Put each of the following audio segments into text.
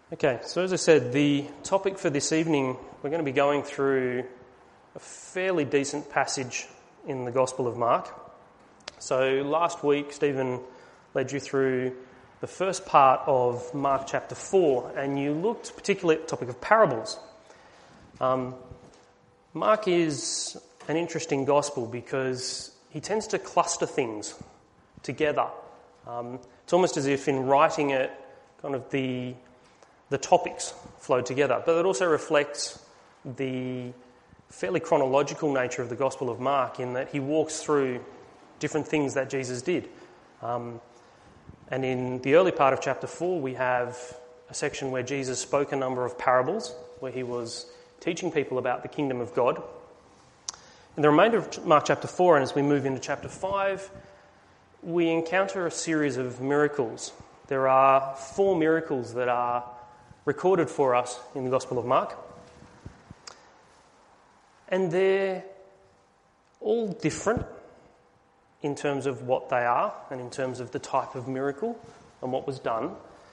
Okay, so as I said, the topic for this evening, we're going to be going through a fairly decent passage in the Gospel of Mark. So last week, Stephen led you through the first part of Mark chapter 4, and you looked particularly at the topic of parables. Mark is an interesting gospel because he tends to cluster things together. It's almost as if in writing it, kind of the topics flow together, but it also reflects the fairly chronological nature of the Gospel of Mark in that he walks through different things that Jesus did. And in the early part of chapter 4, we have a section where Jesus spoke a number of parables, where he was teaching people about the kingdom of God. In the remainder of Mark chapter 4, and as we move into chapter 5, we encounter a series of miracles. There are 4 miracles that are recorded for us in the Gospel of Mark. And they're all different in terms of what they are and in terms of the type of miracle and what was done.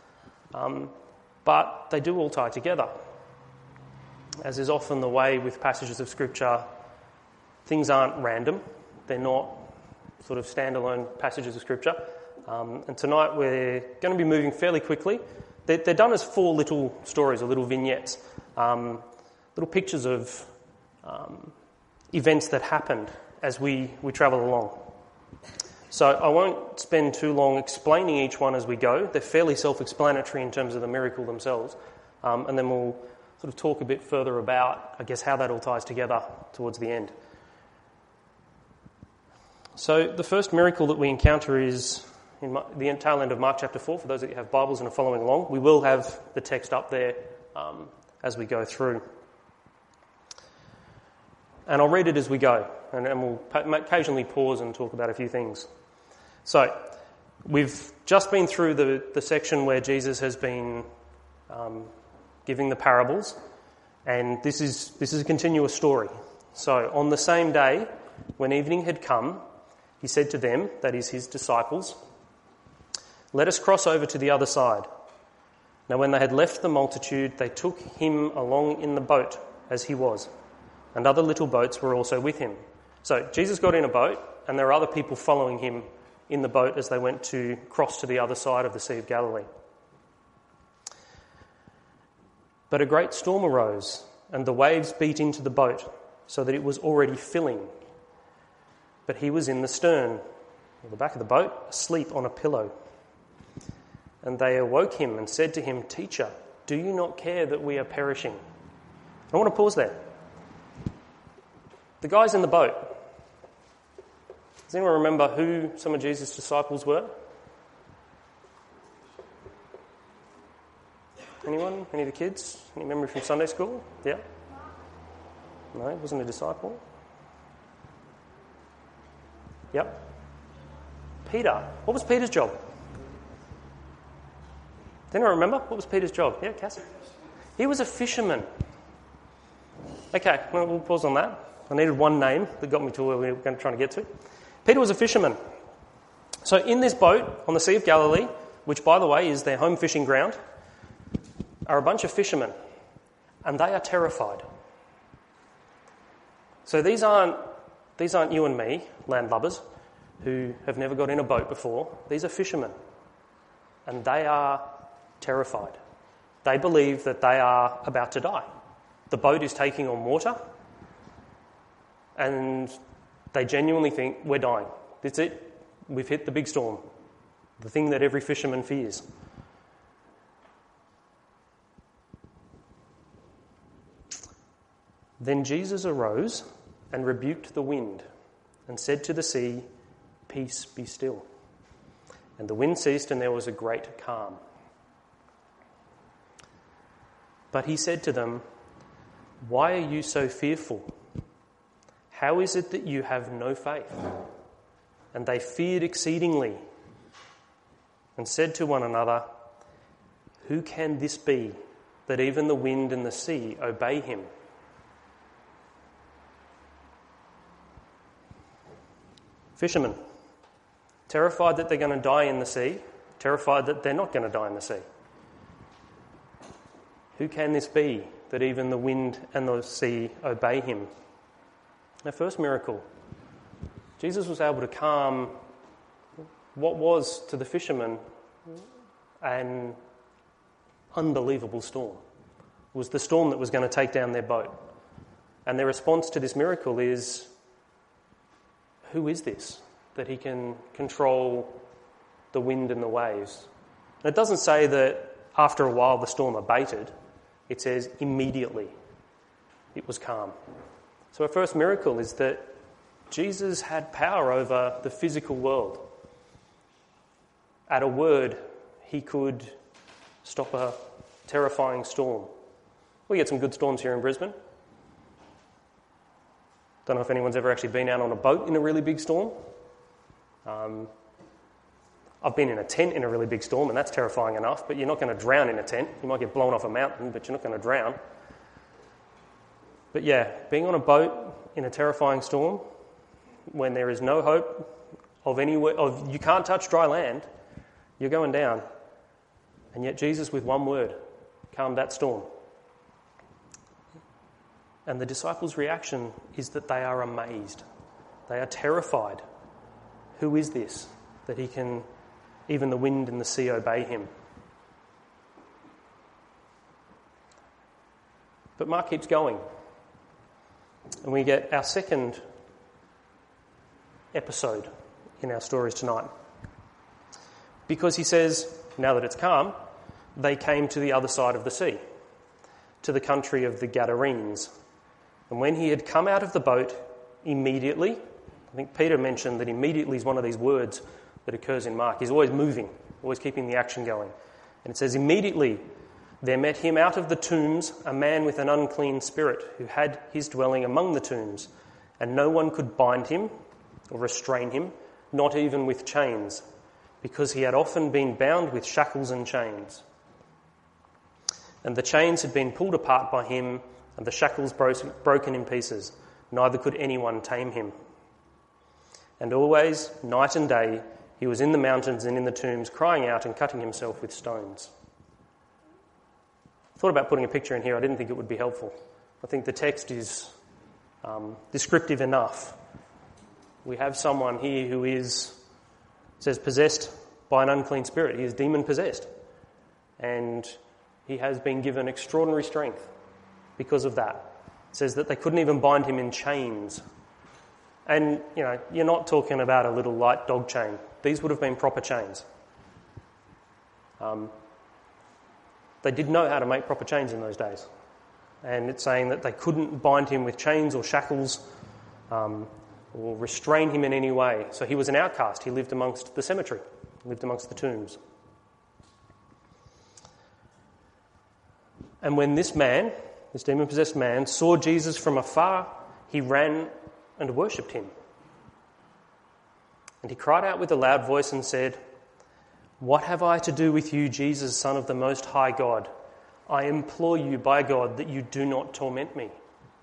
But they do all tie together. As is often the way with passages of Scripture, things aren't random. They're not sort of standalone passages of Scripture. And tonight we're going to be moving fairly quickly. They're done as 4 little stories or little vignettes, little pictures of events that happened as we travel along. So I won't spend too long explaining each one as we go. They're fairly self-explanatory in terms of the miracle themselves. And then we'll sort of talk a bit further about, I guess, how that all ties together towards the end. So the first miracle that we encounter is in the tail end of Mark chapter 4, for those of you who have Bibles and are following along. We will have the text up there as we go through. And I'll read it as we go, and we'll occasionally pause and talk about a few things. So, we've just been through the section where Jesus has been giving the parables, and this is a continuous story. So, on the same day, when evening had come, he said to them, that is his disciples, "Let us cross over to the other side." Now when they had left the multitude, they took him along in the boat as he was, and other little boats were also with him. So Jesus got in a boat, and there are other people following him in the boat as they went to cross to the other side of the Sea of Galilee. But a great storm arose, and the waves beat into the boat, so that it was already filling. But he was in the stern, at the back of the boat, asleep on a pillow. And they awoke him and said to him, "Teacher, do you not care that we are perishing?" I want to pause there. The guys in the boat. Does anyone remember who some of Jesus' disciples were? Anyone? Any of the kids? Any memory from Sunday school? Yeah? No, he wasn't a disciple. Yep. Peter. What was Peter's job? Does anyone remember? What was Peter's job? Yeah, Cass? He was a fisherman. Okay, well, we'll pause on that. I needed one name that got me to where we were trying to get to. Peter was a fisherman. So in this boat on the Sea of Galilee, which, by the way, is their home fishing ground, are a bunch of fishermen. And they are terrified. So these aren't you and me, landlubbers, who have never got in a boat before. These are fishermen. And they are terrified. They believe that they are about to die. The boat is taking on water, and they genuinely think, we're dying. That's it. We've hit the big storm. The thing that every fisherman fears. Then Jesus arose and rebuked the wind and said to the sea, "Peace, be still." And the wind ceased, and there was a great calm. But he said to them, "Why are you so fearful? How is it that you have no faith?" And they feared exceedingly and said to one another, "Who can this be, that even the wind and the sea obey him?" Fishermen, terrified that they're going to die in the sea, terrified that they're not going to die in the sea. Who can this be that even the wind and the sea obey him? Our first miracle, Jesus was able to calm what was to the fishermen an unbelievable storm. It was the storm that was going to take down their boat. And their response to this miracle is, who is this that he can control the wind and the waves? And it doesn't say that after a while the storm abated. It says immediately it was calm. So our first miracle is that Jesus had power over the physical world. At a word, he could stop a terrifying storm. We get some good storms here in Brisbane. Don't know if anyone's ever actually been out on a boat in a really big storm. I've been in a tent in a really big storm, and that's terrifying enough, but you're not going to drown in a tent. You might get blown off a mountain, but you're not going to drown. But yeah, being on a boat in a terrifying storm, when there is no hope of you can't touch dry land, you're going down. And yet Jesus, with one word, calmed that storm. And the disciples' reaction is that they are amazed. They are terrified. Who is this that he can, even the wind and the sea, obey him? But Mark keeps going. And we get our second episode in our stories tonight. Because he says, now that it's calm, they came to the other side of the sea, to the country of the Gadarenes. And when he had come out of the boat, immediately, I think Peter mentioned that immediately is one of these words that occurs in Mark. He's always moving, always keeping the action going. And it says, immediately there met him out of the tombs a man with an unclean spirit who had his dwelling among the tombs, and no one could bind him or restrain him, not even with chains, because he had often been bound with shackles and chains. And the chains had been pulled apart by him, and the shackles broken in pieces. Neither could anyone tame him. And always, night and day, he was in the mountains and in the tombs, crying out and cutting himself with stones. I thought about putting a picture in here. I didn't think it would be helpful. I think the text is descriptive enough. We have someone here who is, it says, possessed by an unclean spirit. He is demon-possessed. And he has been given extraordinary strength because of that. It says that they couldn't even bind him in chains. And, you're not talking about a little light dog chain. These would have been proper chains. They did know how to make proper chains in those days. And it's saying that they couldn't bind him with chains or shackles or restrain him in any way. So he was an outcast. He lived amongst the cemetery, lived amongst the tombs. And when this man, this demon-possessed man, saw Jesus from afar, he ran and worshipped him. And he cried out with a loud voice and said, "What have I to do with you, Jesus, Son of the Most High God? I implore you by God that you do not torment me."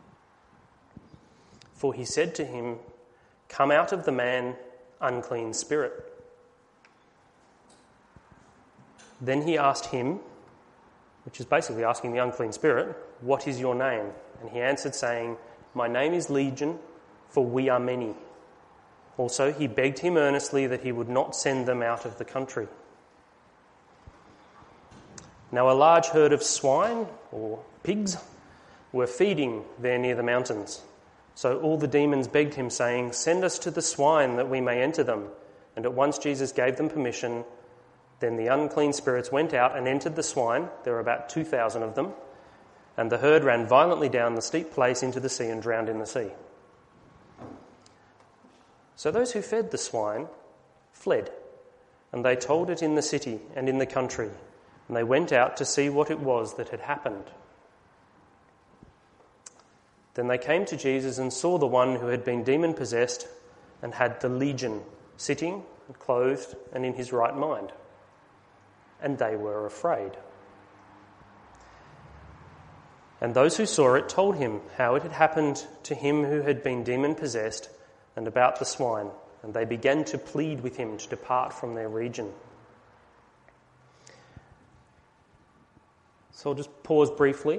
For he said to him, "Come out of the man, unclean spirit." Then he asked him, which is basically asking the unclean spirit, "What is your name?" And he answered, saying, "My name is Legion, for we are many." Also he begged him earnestly that he would not send them out of the country. Now a large herd of swine, or pigs, were feeding there near the mountains. So all the demons begged him, saying, "Send us to the swine that we may enter them." And at once Jesus gave them permission. Then the unclean spirits went out and entered the swine. There were about 2,000 of them. And the herd ran violently down the steep place into the sea and drowned in the sea. So those who fed the swine fled, and they told it in the city and in the country, and they went out to see what it was that had happened. Then they came to Jesus and saw the one who had been demon-possessed and had the legion, sitting, clothed, and in his right mind. And they were afraid. And those who saw it told him how it had happened to him who had been demon-possessed and about the swine, and they began to plead with him to depart from their region. So I'll just pause briefly.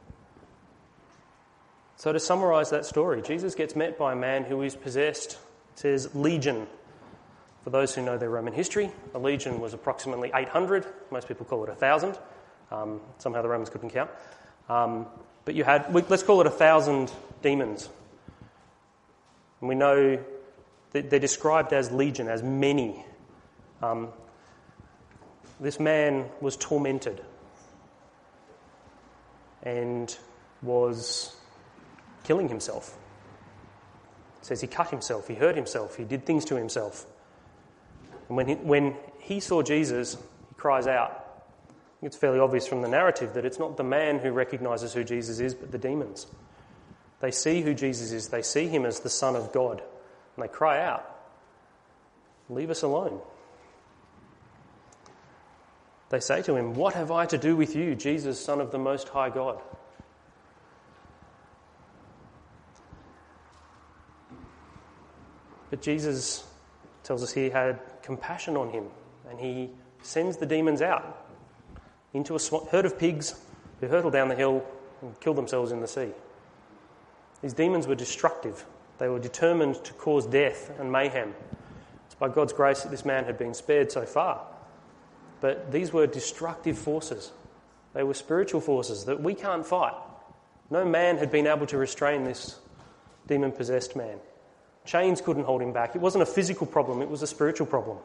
So to summarise that story, Jesus gets met by a man who is possessed. It says legion. For those who know their Roman history, a legion was approximately 800. Most people call it 1,000. Somehow the Romans couldn't count. But you had, let's call it 1,000 demons. And we know that they're described as legion, as many. This man was tormented and was killing himself. It says he cut himself, he hurt himself, he did things to himself. And when he saw Jesus, he cries out. I think it's fairly obvious from the narrative that it's not the man who recognises who Jesus is, but the demons. They see who Jesus is, they see him as the Son of God, and they cry out, "Leave us alone." They say to him, "What have I to do with you, Jesus, Son of the Most High God?" But Jesus tells us he had compassion on him, and he sends the demons out into a herd of pigs who hurtle down the hill and kill themselves in the sea. These demons were destructive. They were determined to cause death and mayhem. It's by God's grace that this man had been spared so far. But these were destructive forces. They were spiritual forces that we can't fight. No man had been able to restrain this demon-possessed man. Chains couldn't hold him back. It wasn't a physical problem, it was a spiritual problem.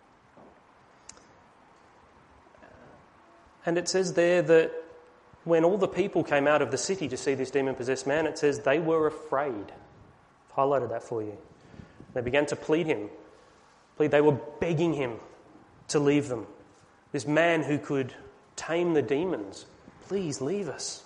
And it says there that when all the people came out of the city to see this demon-possessed man, it says they were afraid. I've highlighted that for you. They began to plead him. They were begging him to leave them. This man who could tame the demons, please leave us.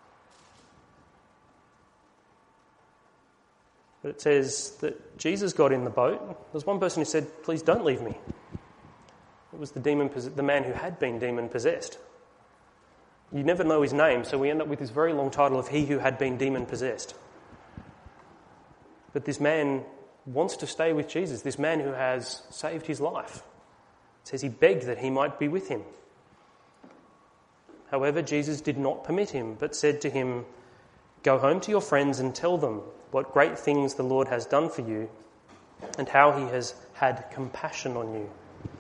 But it says that Jesus got in the boat. There's one person who said, "Please don't leave me." It was the man who had been demon-possessed. You never know his name, so we end up with this very long title of he who had been demon-possessed. But this man wants to stay with Jesus, this man who has saved his life. It says he begged that he might be with him. However, Jesus did not permit him, but said to him, "Go home to your friends and tell them what great things the Lord has done for you and how he has had compassion on you."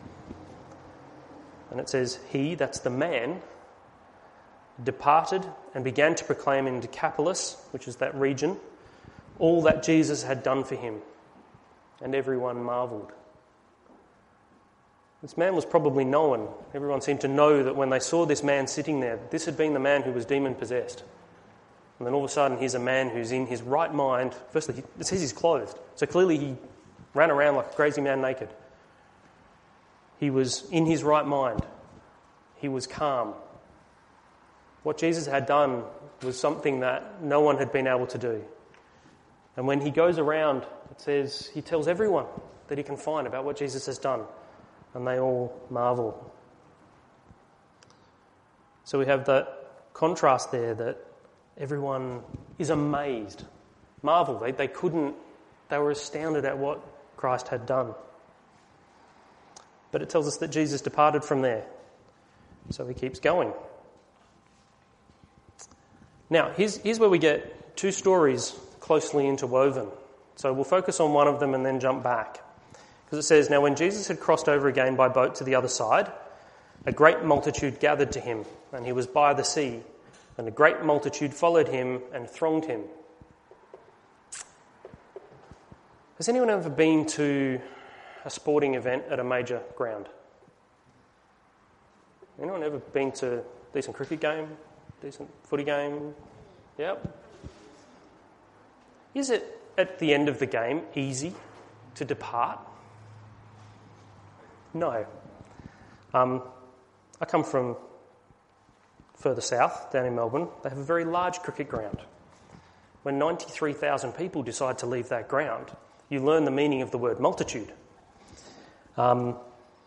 And it says, he, that's the man, departed and began to proclaim in Decapolis, which is that region, all that Jesus had done for him. And everyone marvelled. This man was probably known. Everyone seemed to know that when they saw this man sitting there, this had been the man who was demon-possessed. And then all of a sudden, here's a man who's in his right mind. Firstly, it says he's clothed. So clearly he ran around like a crazy man naked. He was in his right mind. He was calm. What Jesus had done was something that no one had been able to do. And when he goes around, it says he tells everyone that he can find about what Jesus has done. And they all marvel. So we have that contrast there that everyone is amazed, marvel. They were astounded at what Christ had done. But it tells us that Jesus departed from there. So he keeps going. Now, here's where we get two stories closely interwoven. So we'll focus on one of them and then jump back. Because it says, "Now when Jesus had crossed over again by boat to the other side, a great multitude gathered to him, and he was by the sea. And a great multitude followed him and thronged him." Has anyone ever been to a sporting event at a major ground? Anyone ever been to a decent cricket game? Decent footy game? Yep. Is it, at the end of the game, easy to depart? No. I come from further south, down in Melbourne. They have a very large cricket ground. When 93,000 people decide to leave that ground, you learn the meaning of the word multitude. And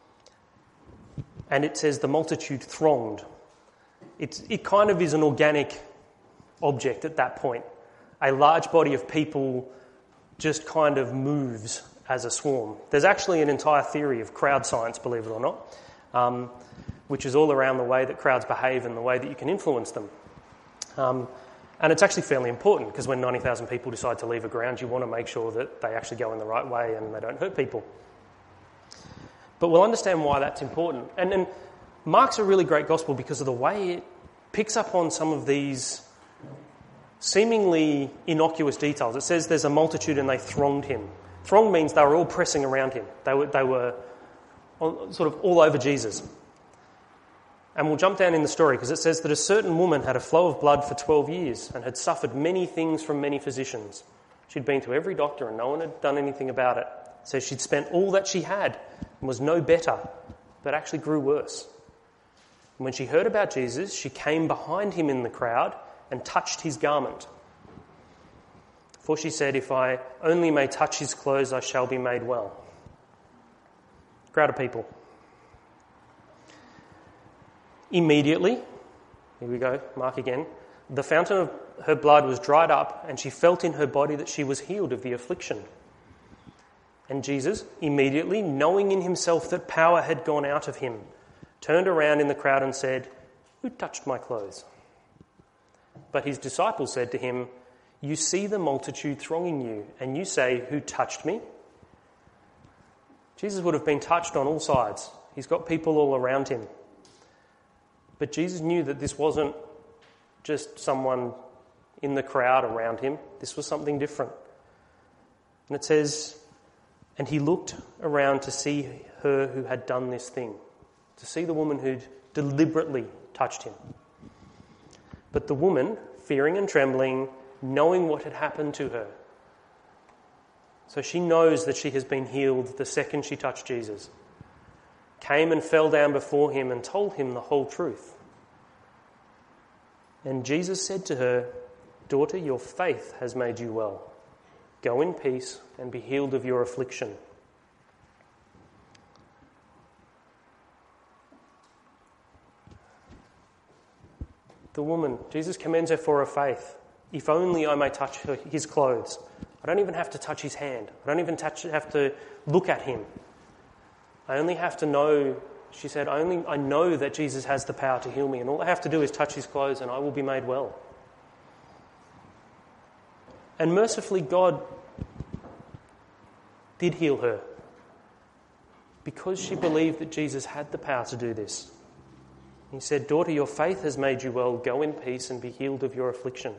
it says the multitude thronged. It kind of is an organic object at that point. A large body of people just kind of moves as a swarm. There's actually an entire theory of crowd science, believe it or not. which is all around the way that crowds behave and the way that you can influence them. And it's actually fairly important, because when 90,000 people decide to leave a ground, you want to make sure that they actually go in the right way and they don't hurt people. But we'll understand why that's important. And Mark's a really great gospel because of the way it picks up on some of these seemingly innocuous details. It says there's a multitude and they thronged him. Thronged means they were all pressing around him. They were sort of all over Jesus. And we'll jump down in the story because it says that a certain woman had a flow of blood for 12 years and had suffered many things from many physicians. She'd been to every doctor and no one had done anything about it. It says she'd spent all that she had and was no better, but actually grew worse. And when she heard about Jesus, she came behind him in the crowd and touched his garment. For she said, "If I only may touch his clothes, I shall be made well." Crowd of people. Immediately, here we go, Mark again, the fountain of her blood was dried up, and she felt in her body that she was healed of the affliction. And Jesus, immediately, knowing in himself that power had gone out of him, turned around in the crowd and said, "Who touched my clothes?" But his disciples said to him, "You see the multitude thronging you, and you say, 'Who touched me?'" Jesus would have been touched on all sides. He's got people all around him. But Jesus knew that this wasn't just someone in the crowd around him. This was something different. And it says, and he looked around to see her who had done this thing, to see the woman who'd deliberately touched him. But the woman, fearing and trembling, knowing what had happened to her. So she knows that she has been healed the second she touched Jesus. Came and fell down before him and told him the whole truth. And Jesus said to her, "Daughter, your faith has made you well. Go in peace and be healed of your affliction." The woman, Jesus commends her for her faith. "If only I may touch his clothes. I don't even have to touch his hand. I don't even have to look at him. I only have to know," she said, I know that Jesus has the power to heal me, and all I have to do is touch his clothes and I will be made well." And mercifully, God did heal her because she believed that Jesus had the power to do this. He said, "Daughter, your faith has made you well. Go in peace and be healed of your affliction."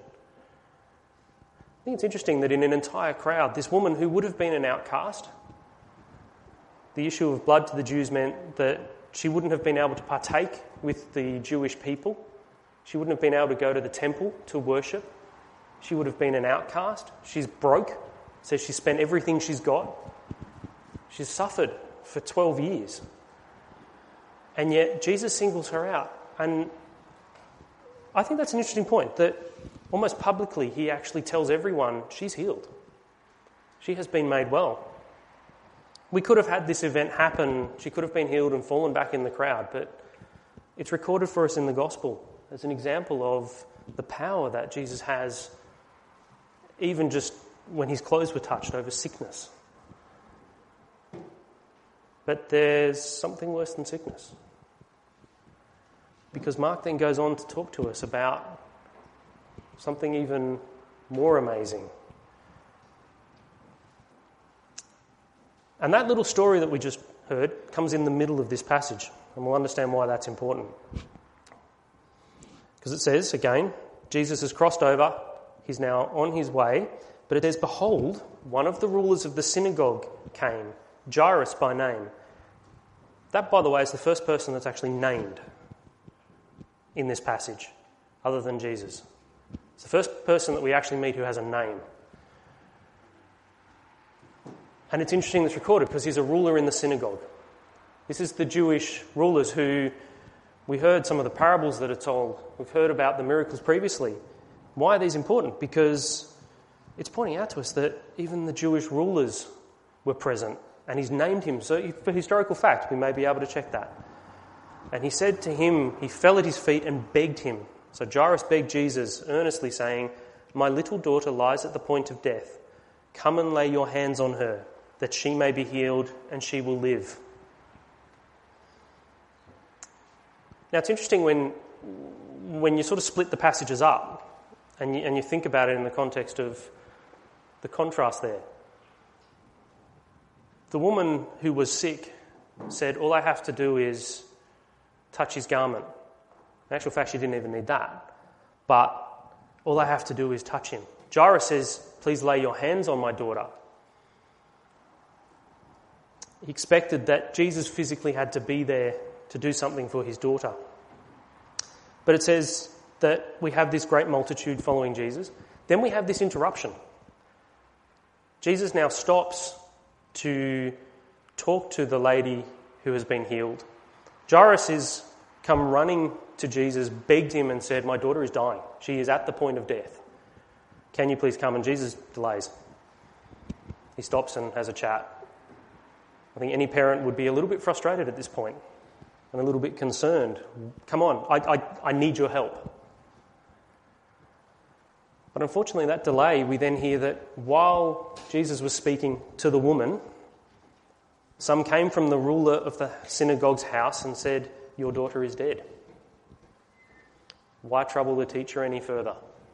I think it's interesting that in an entire crowd, this woman who would have been an outcast, the issue of blood to the Jews meant that she wouldn't have been able to partake with the Jewish people. She wouldn't have been able to go to the temple to worship. She would have been an outcast. She's broke, so she spent everything she's got. She's suffered for 12 years. And yet Jesus singles her out. And I think that's an interesting point, that almost publicly he actually tells everyone she's healed. She has been made well. We could have had this event happen, she could have been healed and fallen back in the crowd, but it's recorded for us in the gospel as an example of the power that Jesus has, even just when his clothes were touched, over sickness. But there's something worse than sickness. Because Mark then goes on to talk to us about something even more amazing. And that little story that we just heard comes in the middle of this passage, and we'll understand why that's important. Because it says, again, Jesus has crossed over, he's now on his way, but it says, "Behold, one of the rulers of the synagogue came, Jairus by name." That, by the way, is the first person that's actually named in this passage, other than Jesus. It's the first person that we actually meet who has a name. And it's interesting that's recorded because he's a ruler in the synagogue. This is the Jewish rulers who, we heard some of the parables that are told. We've heard about the miracles previously. Why are these important? Because it's pointing out to us that even the Jewish rulers were present, and he's named him. So for historical fact, we may be able to check that. And he said to him, he fell at his feet and begged him. So Jairus begged Jesus, earnestly saying, "My little daughter lies at the point of death. Come and lay your hands on her, that she may be healed and she will live." Now, it's interesting when you sort of split the passages up and you think about it in the context of the contrast there. The woman who was sick said, all I have to do is touch his garment. In actual fact, she didn't even need that. But all I have to do is touch him. Jairus says, please lay your hands on my daughter. He expected that Jesus physically had to be there to do something for his daughter. But it says that we have this great multitude following Jesus. Then we have this interruption. Jesus now stops to talk to the lady who has been healed. Jairus has come running to Jesus, begged him and said, my daughter is dying. She is at the point of death. Can you please come? And Jesus delays. He stops and has a chat. I think any parent would be a little bit frustrated at this point and a little bit concerned. Come on, I need your help. But unfortunately, that delay, we then hear that while Jesus was speaking to the woman, some came from the ruler of the synagogue's house and said, your daughter is dead. Why trouble the teacher any further?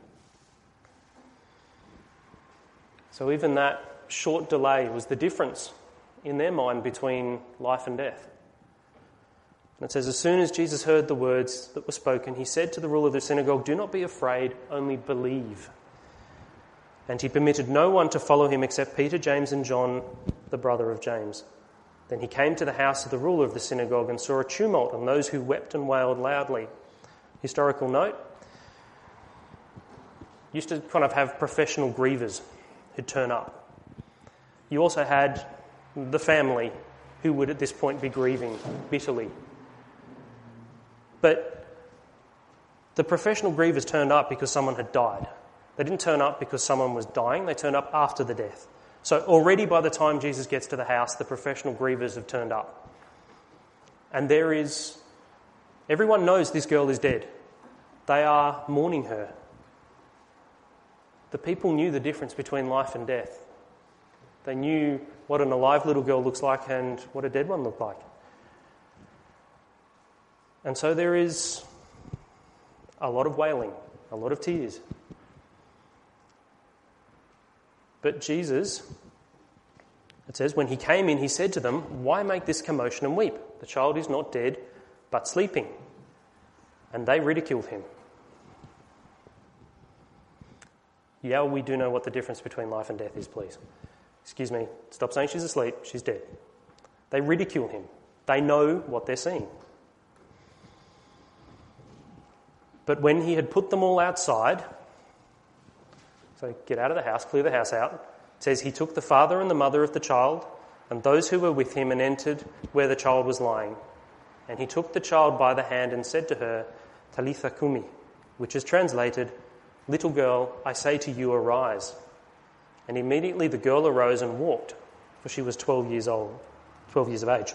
So even that short delay was the difference in their mind between life and death. And it says, as soon as Jesus heard the words that were spoken, he said to the ruler of the synagogue, do not be afraid, only believe. And he permitted no one to follow him except Peter, James and John, the brother of James. Then he came to the house of the ruler of the synagogue and saw a tumult and those who wept and wailed loudly. Historical note, used to kind of have professional grievers who'd turn up. You also had the family who would at this point be grieving bitterly. But the professional grievers turned up because someone had died. They didn't turn up because someone was dying, they turned up after the death. So already by the time Jesus gets to the house, the professional grievers have turned up. And everyone knows this girl is dead. They are mourning her. The people knew the difference between life and death. They knew what an alive little girl looks like and what a dead one looked like. And so there is a lot of wailing, a lot of tears. But Jesus, it says, when he came in, he said to them, why make this commotion and weep? The child is not dead, but sleeping. And they ridiculed him. Yeah, we do know what the difference between life and death is, please. Excuse me, stop saying she's asleep, she's dead. They ridicule him. They know what they're seeing. But when he had put them all outside, so get out of the house, clear the house out, it says he took the father and the mother of the child and those who were with him and entered where the child was lying. And he took the child by the hand and said to her, Talitha Kumi, which is translated, little girl, I say to you, arise. And immediately the girl arose and walked, for she was 12 years old, 12 years of age.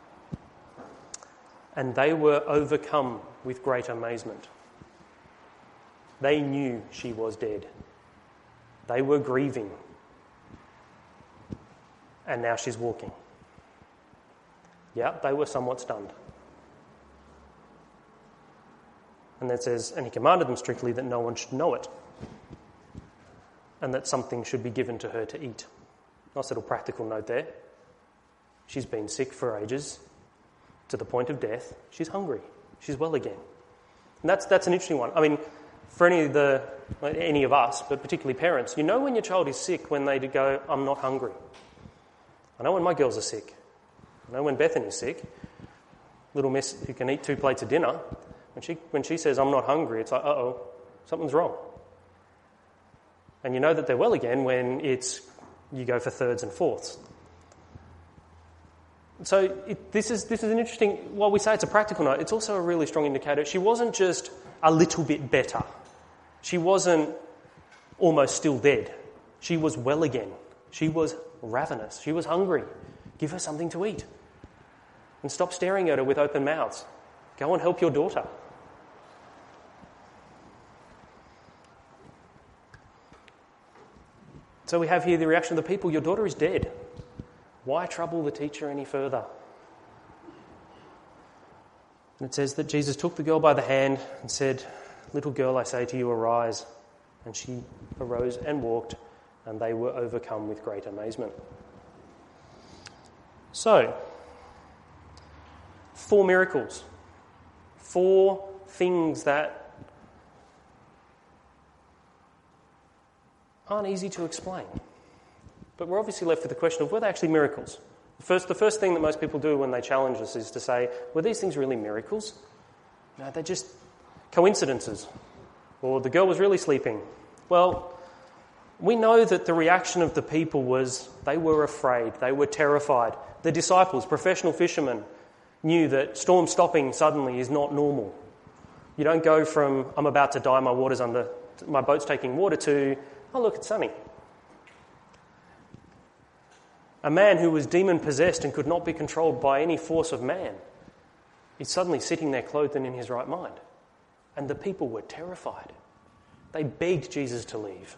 And they were overcome with great amazement. They knew she was dead. They were grieving. And now she's walking. Yeah, they were somewhat stunned. And then it says, and he commanded them strictly that no one should know it, and that something should be given to her to eat. Nice little practical note there. She's been sick for ages, to the point of death. She's hungry. She's well again. And that's an interesting one. I mean, for any of us, but particularly parents, you know when your child is sick when they go, I'm not hungry. I know when my girls are sick. I know when Bethany's sick, little miss who can eat 2 plates of dinner, when she says, I'm not hungry, it's like, uh-oh, something's wrong. And you know that they're well again when you go for thirds and fourths. So this is an interesting, while we say it's a practical note, it's also a really strong indicator. She wasn't just a little bit better. She wasn't almost still dead. She was well again. She was ravenous. She was hungry. Give her something to eat. And stop staring at her with open mouths. Go and help your daughter. So we have here the reaction of the people, your daughter is dead. Why trouble the teacher any further? And it says that Jesus took the girl by the hand and said, "Little girl, I say to you, arise." And she arose and walked, and they were overcome with great amazement. So, 4 miracles. 4 things that aren't easy to explain. But we're obviously left with the question of, were they actually miracles? The first thing that most people do when they challenge us is to say, were these things really miracles? No, they're just coincidences. Or the girl was really sleeping. Well, we know that the reaction of the people was they were afraid, they were terrified. The disciples, professional fishermen, knew that storm stopping suddenly is not normal. You don't go from, I'm about to die, my boat's taking water, to, oh look, it's sunny. A man who was demon-possessed and could not be controlled by any force of man is suddenly sitting there clothed and in his right mind. And the people were terrified. They begged Jesus to leave.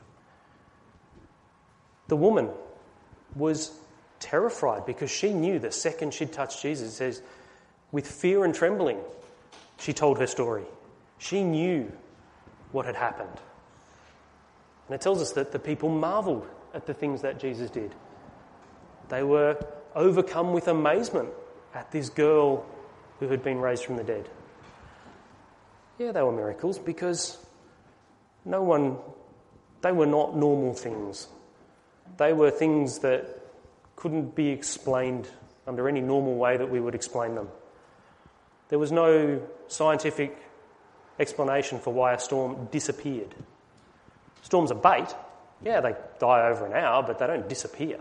The woman was terrified because she knew the second she'd touched Jesus, it says, with fear and trembling, she told her story. She knew what had happened. And it tells us that the people marvelled at the things that Jesus did. They were overcome with amazement at this girl who had been raised from the dead. Yeah, they were miracles because they were not normal things. They were things that couldn't be explained under any normal way that we would explain them. There was no scientific explanation for why a storm disappeared. Storms abate. Yeah, they die over an hour, but they don't disappear.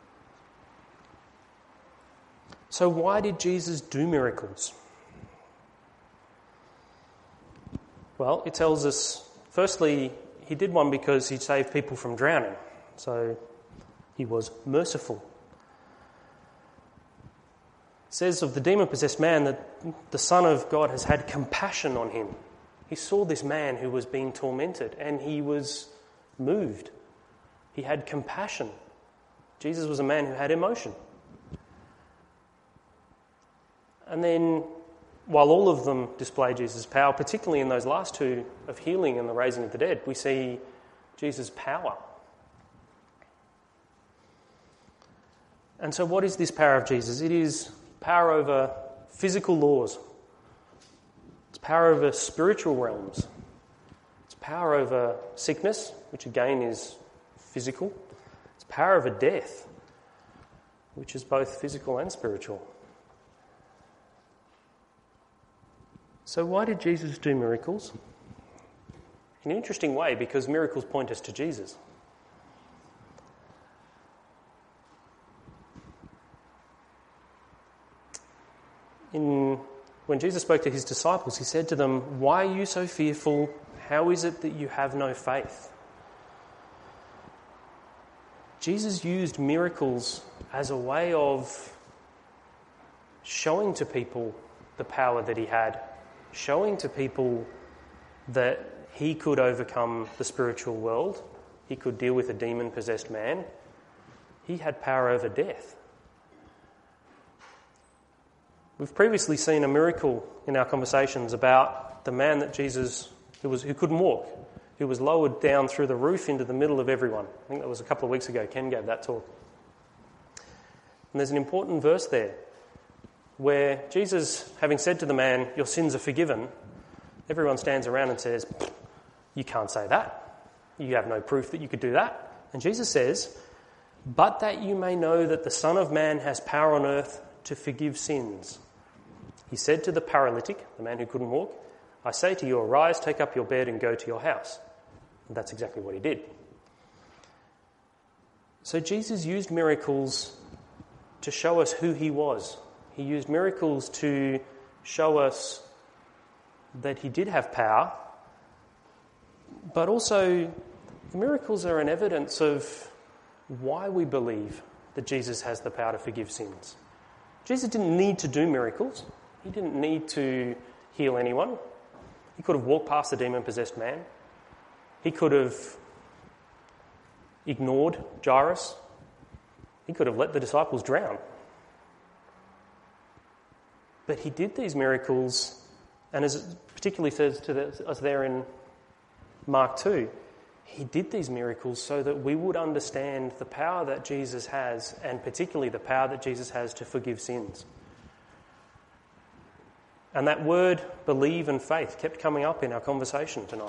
So why did Jesus do miracles? Well, it tells us, firstly, he did one because he saved people from drowning. So he was merciful. It says of the demon-possessed man that the Son of God has had compassion on him. He saw this man who was being tormented and he was moved. He had compassion. Jesus was a man who had emotion. And then, while all of them display Jesus' power, particularly in those last 2 of healing and the raising of the dead, we see Jesus' power. And so what is this power of Jesus? It is power over physical laws. It's power over spiritual realms. It's power over sickness, which again is physical. It's power over death, which is both physical and spiritual. So why did Jesus do miracles? In an interesting way, because miracles point us to Jesus. When Jesus spoke to his disciples, he said to them, "Why are you so fearful? How is it that you have no faith?" Jesus used miracles as a way of showing to people the power that he had, showing to people that he could overcome the spiritual world, he could deal with a demon-possessed man, he had power over death. We've previously seen a miracle in our conversations about the man that Jesus, who couldn't walk, who was lowered down through the roof into the middle of everyone. I think that was a couple of weeks ago. Ken gave that talk. And there's an important verse there where Jesus, having said to the man, "Your sins are forgiven," everyone stands around and says, "You can't say that. You have no proof that you could do that." And Jesus says, "But that you may know that the Son of Man has power on earth to forgive sins." He said to the paralytic, the man who couldn't walk, "I say to you, arise, take up your bed and go to your house." And that's exactly what he did. So Jesus used miracles to show us who he was. He used miracles to show us that he did have power, but also the miracles are an evidence of why we believe that Jesus has the power to forgive sins. Jesus didn't need to do miracles. He didn't need to heal anyone. He could have walked past the demon-possessed man. He could have ignored Jairus. He could have let the disciples drown. But he did these miracles And as it particularly says to us there in Mark 2, he did these miracles so that we would understand the power that Jesus has, and particularly the power that Jesus has to forgive sins. And that word, believe and faith, kept coming up in our conversation tonight.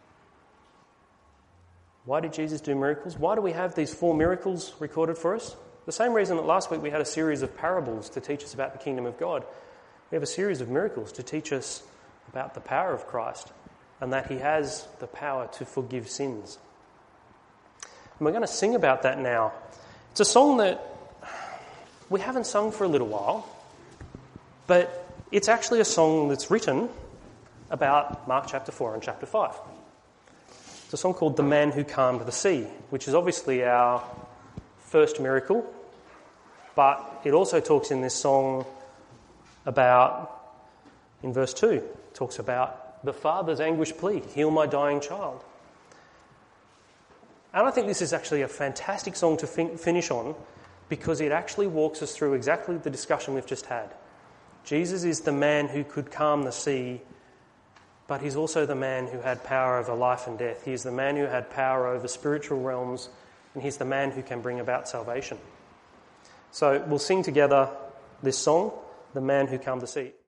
Why did Jesus do miracles? Why do we have these 4 miracles recorded for us? The same reason that last week we had a series of parables to teach us about the kingdom of God. We have a series of miracles to teach us about the power of Christ and that he has the power to forgive sins. And we're going to sing about that now. It's a song that we haven't sung for a little while, but it's actually a song that's written about Mark chapter 4 and chapter 5. It's a song called The Man Who Calmed the Sea, which is obviously our first miracle, but it also talks in this song about, in verse 2, it talks about the Father's anguished plea, heal my dying child. And I think this is actually a fantastic song to finish on because it actually walks us through exactly the discussion we've just had. Jesus is the man who could calm the sea, but he's also the man who had power over life and death. He's the man who had power over spiritual realms, and he's the man who can bring about salvation. So we'll sing together this song, The Man Who Calmed the Sea.